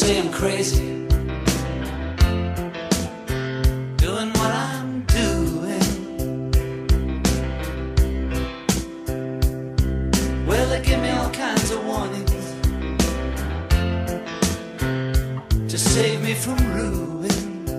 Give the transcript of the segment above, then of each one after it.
say I'm crazy, doing what I'm doing. Well, they give me all kinds of warnings to save me from ruin.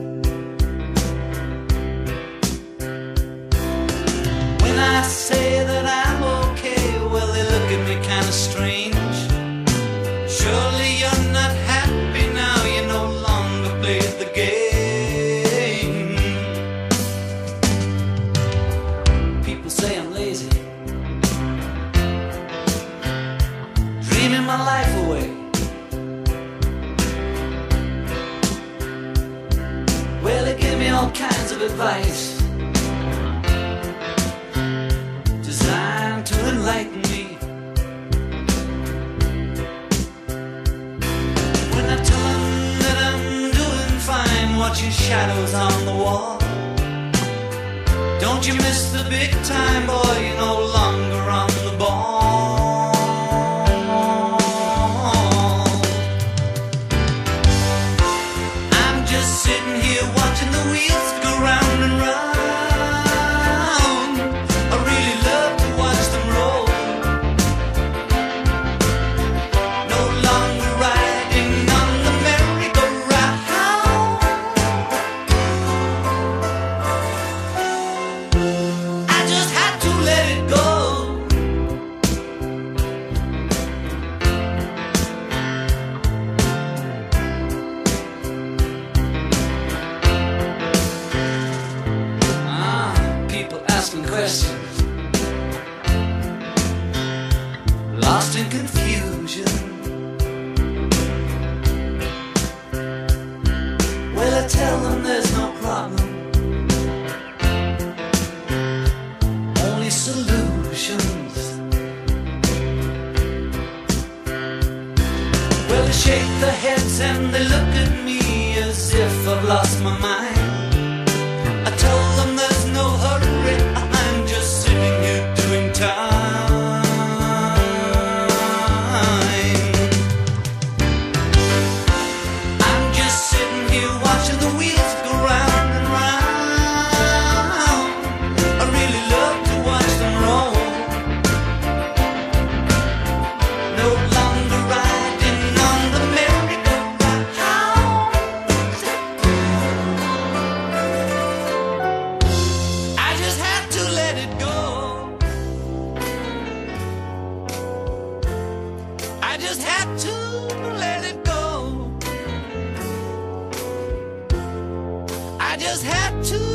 When I say that I'm okay, well, they look at me kind of strange. Surely you're not happy now, you no longer play the game. People say I'm lazy, dreaming my life away. Well, they give me all kinds of advice designed to enlighten me. When I tell them that I'm doing fine, watching shadows on the wall, don't you miss the big time, boy, you're no longer on the ball. I'm just sitting here watching the wheels go round and round. I really love to watch them roll. No longer riding on the merry-go-round. I just had to let it go. People asking questions, lost in confusion. Well, I tell them there's no problem, only solutions. Well, they shake their heads and they look at me as if I've lost my mind. I tell them there's no hurry, I'm just sitting here doing time. I'm just sitting here watching the wheels go round and round. I really love to watch them roll. No longer riding on the merry-go-round. I just had to let it go. I just had to let it go. I just had to